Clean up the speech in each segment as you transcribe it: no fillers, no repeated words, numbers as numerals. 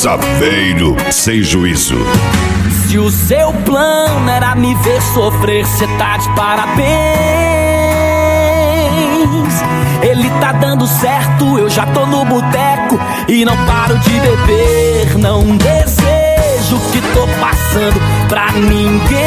Saveiro sem juízo. Se o seu plano era me ver sofrer, cê tá de parabéns. Ele tá dando certo, eu já tô no boteco e não paro de beber. Não desejo o que tô passando pra ninguém.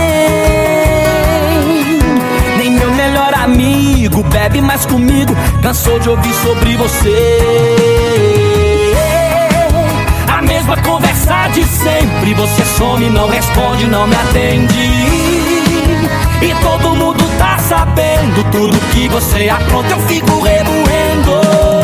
Nem meu melhor amigo bebe mais comigo, cansou de ouvir sobre você. A mesma conversa de sempre, você some, não responde, não me atende. E todo mundo tá sabendo tudo que você apronta, eu fico remoendo.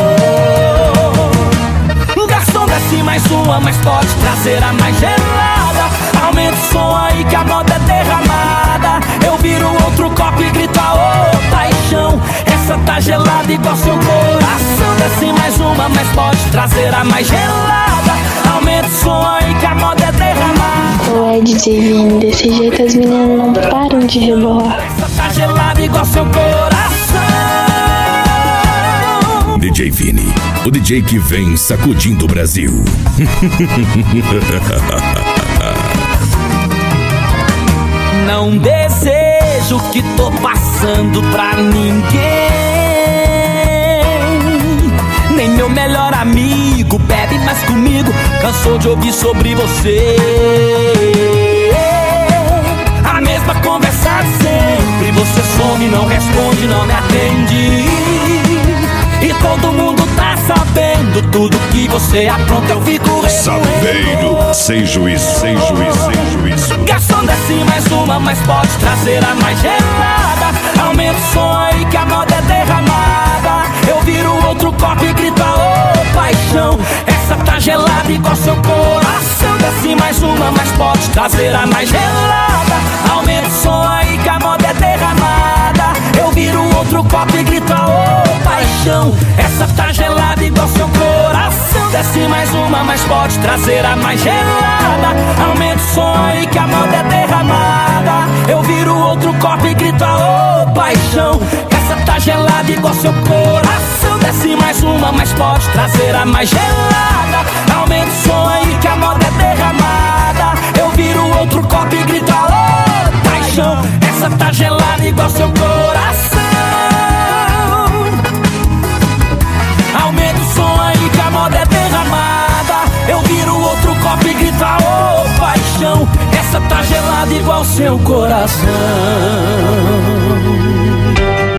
Garçom, desce mais uma, mas pode trazer a mais gelada. Aumenta o som aí que a moda é derramada. Eu viro outro copo e grito aô, paixão, essa tá gelada igual seu coração. Desce mais uma, mas pode trazer a mais gelada. Aumenta o som aí que a moda é derramada. Ué, DJ Vini, desse jeito as meninas não param de rebolar. Essa tá gelada igual seu coração. DJ Vini, o DJ que vem sacudindo o Brasil. Não desejo o que tô passando pra ninguém. Nem meu melhor amigo bebe mais comigo, cansou de ouvir sobre você. A mesma conversa de sempre, você some, não responde, não me atende. E todo mundo tá sabendo tudo que você apronta, eu fico remoendo. Saveiro sem juízo, sem juízo, sem juízo. Garçom, desce mais uma, mas pode trazer a mais gelada. Aumenta o som aí que a moda é derramada. Eu viro outro copo e grito aô, paixão, essa tá gelada igual seu coração. Desce mais uma, mas pode trazer a mais gelada. Aumenta o som aí que a moda é derramada. Eu viro outro copo e grito aô, paixão, essa tá gelada igual seu coração. Desce mais uma, mas pode trazer a mais gelada. Aumenta o som aí que a moda é derramada. Eu viro outro copo e grito aô, paixão, essa tá gelada igual seu coração. Desce mais uma, mas pode trazer a mais gelada. Aumenta o som aí que a moda é derramada. Eu viro outro copo e grito aô, paixão, essa tá gelada igual seu coração. Aumenta o som aí que a moda é derramada. Eu viro outro copo e grito aô, paixão, essa tá gelada igual seu coração.